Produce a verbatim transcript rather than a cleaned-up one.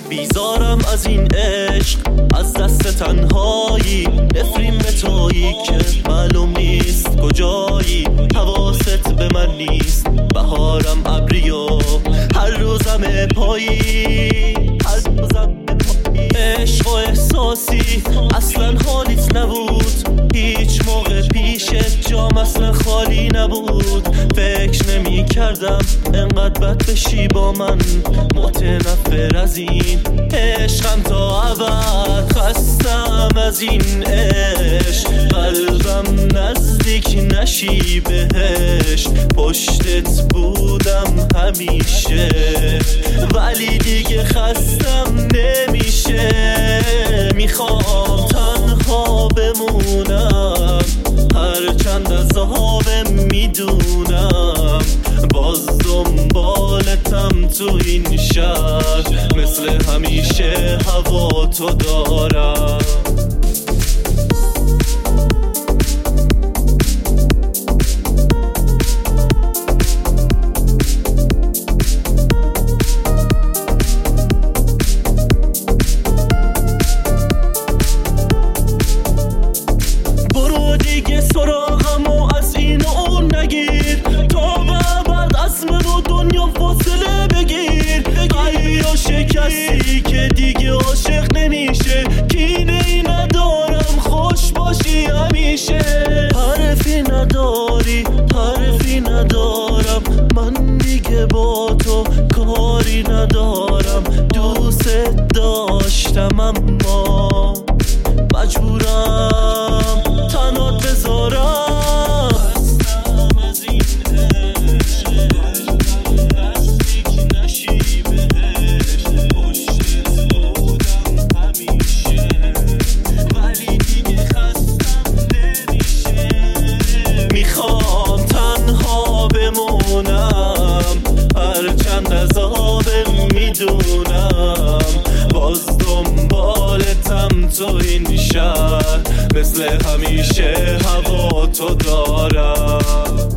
بیزارم از این عشق، از دست تنهایی، نفرین به تویی که معلوم نیست کجایی. حواست به من نیست، بهارم ابری و هر روزم پایی، هر روزم پایی. عشق و احساسی اصلا حالیت نبود، هیچ موقع پیشت جام اصلا خالی نبود. فکر نمی کردم انقدر بد بشی با من، متنفر از این عشقم تا ابد. خستم از این عشق، قلبم نزدیک نشی بهش. پشتت بودم همیشه ولی دیگه خستم نمیشه. میخوام تنها بمونم، هرچند عذابم میدونم. باز دنبالتم تو این شهر، مثل همیشه هوا تو دارم. سراغم و از این و اون نگیر، تا بعد عزم و دنیا فاصله بگیر. قلبیو شکستی که دیگه عاشق نمیشه، کینه ای ندارم خوش باشی همیشه. حرفی نداری حرفی ندارم، من دیگه با تو کاری ندارم. دوست داشتم اما مجبورم تنات بذارم. خستم از این عشق، نزدیک نشی بهش. پشتت بودم همیشه ولی دیگه خستم نمیشه. میخوام تنها بمونم، هرچند عذابم میدونم. باز دنبالتم تو این شهر، مثل همیشه هوا تو دارم.